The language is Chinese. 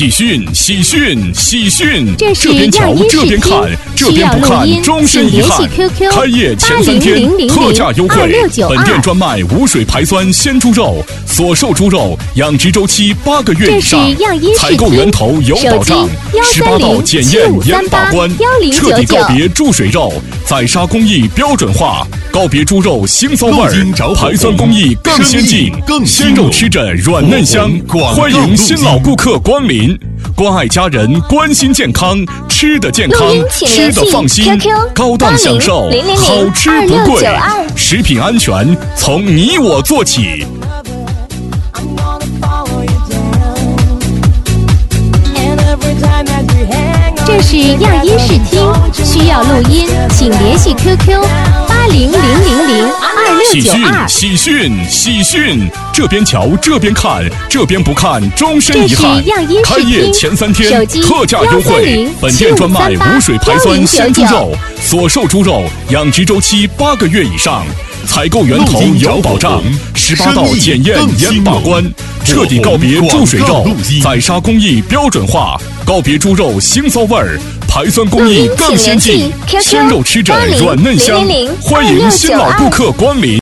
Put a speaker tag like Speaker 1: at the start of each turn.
Speaker 1: 喜讯！喜讯！喜讯！
Speaker 2: 这是
Speaker 1: 这边瞧，这边看，这边不看，终身遗憾。开业前3天特价优惠，本店专卖无水排酸鲜猪肉，所售猪肉养殖周期8个月以上，采购源头有保障，18道检验严把关，彻底告别注水肉，宰杀工艺标准化，告别猪肉腥臊味儿，排酸工艺更先进，鲜肉吃着软嫩香。欢迎新老顾客光临，关爱家人，关心健康，吃的健康，吃的放心，高档享受，好吃不贵，食品安全从你我做起。
Speaker 2: 这是样音视听，需要录音，请联系 QQ8000026992。
Speaker 1: 喜讯！喜讯！喜讯！这边瞧，这边看，这边不看，终身遗憾。开业前3天特价优惠，本店专卖无水排酸鲜猪肉，所售猪肉养殖周期8个月以上，采购源头有保障，18道检验严把关，彻底告别注水肉，宰杀工艺标准化，告别猪肉腥臊味儿，排酸工艺更先进，鲜肉吃着软嫩香。欢迎新老顾客光临。